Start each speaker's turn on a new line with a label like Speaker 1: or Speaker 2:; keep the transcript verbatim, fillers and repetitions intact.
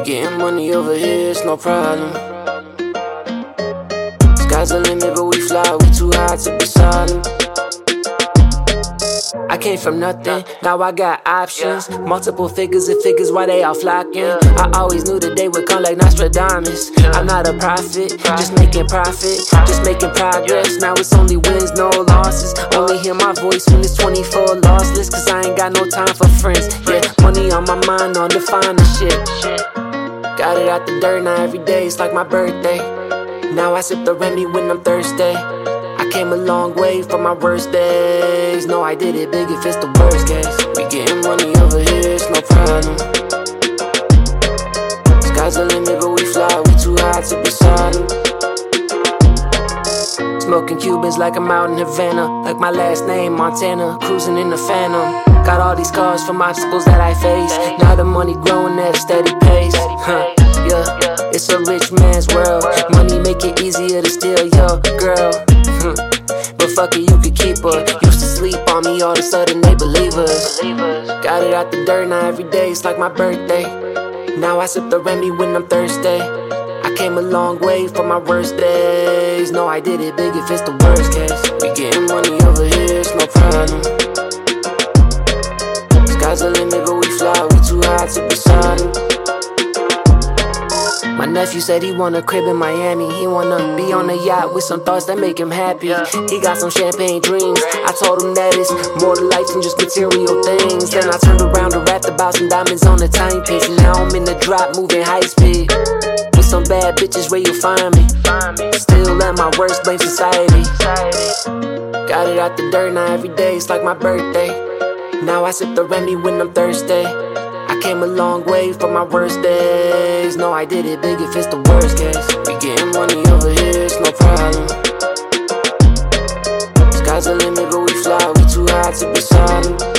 Speaker 1: getting money over here, it's no problem. Sky's the limit, but we fly, we too high to be silent. I came from nothing, now I got options. Multiple figures and figures, why they all flocking. I always knew the day would come like Nostradamus. I'm not a prophet, just making profit, just making progress. Now it's only wins, no losses. Only hear my voice when it's twenty-four lossless, cause I ain't got no time for friends. Yeah, money on my mind, undefined and shit. Got it out the dirt, now every day it's like my birthday. Now I sip the Remy when I'm thirsty. I came a long way from my worst days. No, I did it big if it's the worst case. We getting money over here, it's no problem. Sky's the limit, but we fly, we too high to be silent. Smoking Cubans like I'm out in Havana, like my last name, Montana. Cruising in the Phantom. Got all these scars from obstacles that I face. Now the money growing at a steady pace. Huh, yeah, it's a rich man's world. Money make it easier to steal your girl. But fuck it, you could keep her. Used to sleep on me, all of a sudden they believe us. Got it out the dirt, now every day it's like my birthday. Now I sip the Remy when I'm thirsty. I came a long way from my worst days. No, I did it big if it's the worst case. We getting money over here, it's no problem. Sky's the limit, but we fly, we too high to be silent. My nephew said he want a crib in Miami. He wanna be on a yacht with some thoughts that make him happy. He got some champagne dreams. I told him that it's more to life than just material things. Then I turned around and rapped about some diamonds on the timepiece. And now I'm in the drop, moving high speed. With some bad bitches where you find me. Still at my worst, blame society. Got it out the dirt, now every day it's like my birthday. Now I sip the Remy when I'm thirsty. I came a long way from my worst days. No, I did it big if it's the worst case. We getting money over here, it's no problem. Sky's the limit, but we fly, we too high to be silent.